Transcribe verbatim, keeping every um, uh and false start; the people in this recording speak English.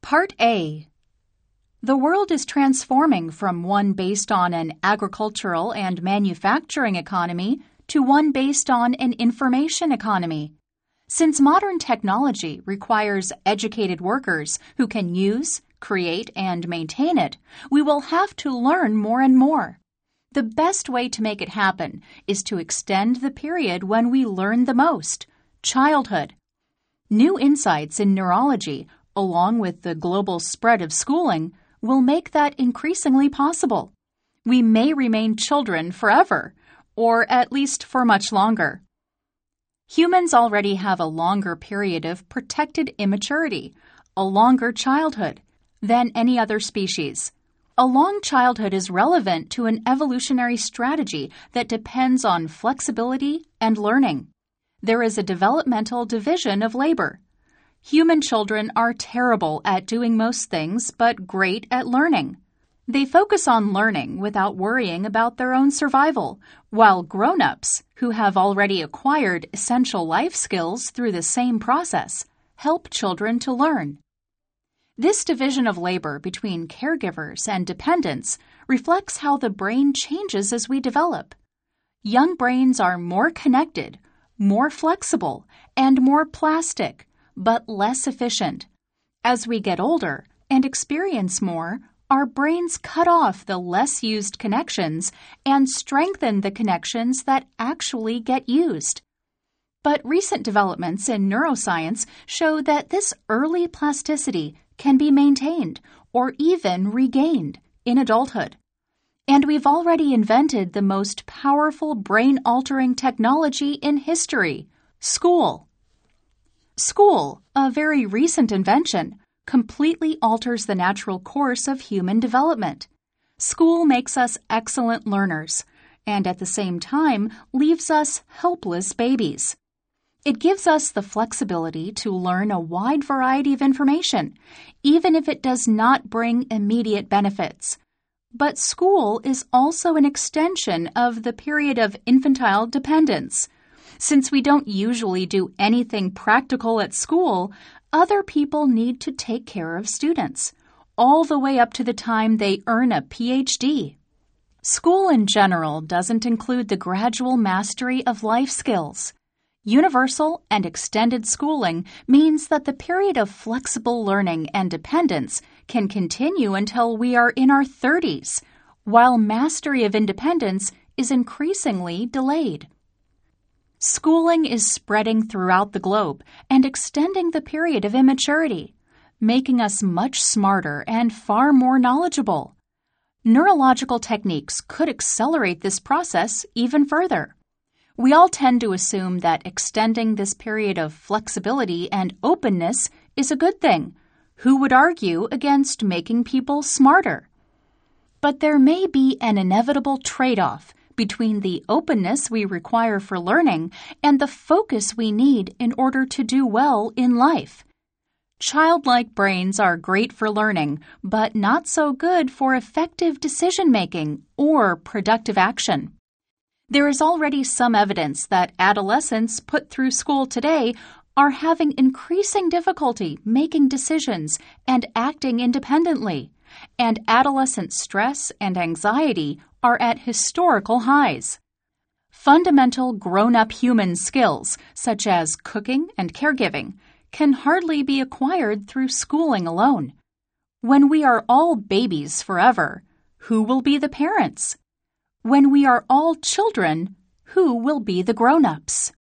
Part A. The world is transforming from one based on an agricultural and manufacturing economy to one based on an information economy. Since modern technology requires educated workers who can use, create, and maintain it, we will have to learn more and more. The best way to make it happen is to extend the period when we learn the most, childhood. New insights in neurology, along with the global spread of schooling, will make that increasingly possible. We may remain children forever, or at least for much longer. Humans already have a longer period of protected immaturity, a longer childhood, than any other species. A long childhood is relevant to an evolutionary strategy that depends on flexibility and learning. There is a developmental division of labor. Human children are terrible at doing most things, but great at learning. They focus on learning without worrying about their own survival, while grown-ups, who have already acquired essential life skills through the same process, help children to learn. This division of labor between caregivers and dependents reflects how the brain changes as we develop. Young brains are more connected, more flexible, and more plastic, but less efficient. As we get older and experience more, our brains cut off the less used connections and strengthen the connections that actually get used. But recent developments in neuroscience show that this early plasticity can be maintained or even regained in adulthood. And we've already invented the most powerful brain-altering technology in history, school. School, a very recent invention, completely alters the natural course of human development. School makes us excellent learners, and at the same time leaves us helpless babies. It gives us the flexibility to learn a wide variety of information, even if it does not bring immediate benefits. But school is also an extension of the period of infantile dependence. Since we don't usually do anything practical at school, other people need to take care of students, all the way up to the time they earn a P H D. School in general doesn't include the gradual mastery of life skills. Universal and extended schooling means that the period of flexible learning and dependence can continue until we are in our thirties, while mastery of independence is increasingly delayed. Schooling is spreading throughout the globe and extending the period of immaturity, making us much smarter and far more knowledgeable. Neurological techniques could accelerate this process even further. We all tend to assume that extending this period of flexibility and openness is a good thing. Who would argue against making people smarter? But there may be an inevitable trade-off between the openness we require for learning and the focus we need in order to do well in life. Childlike brains are great for learning, but not so good for effective decision-making or productive action. There is already some evidence that adolescents put through school today are having increasing difficulty making decisions and acting independently, and adolescent stress and anxiety are at historical highs. Fundamental grown-up human skills, such as cooking and caregiving, can hardly be acquired through schooling alone. When we are all babies forever, who will be the parents? When we are all children, who will be the grown-ups?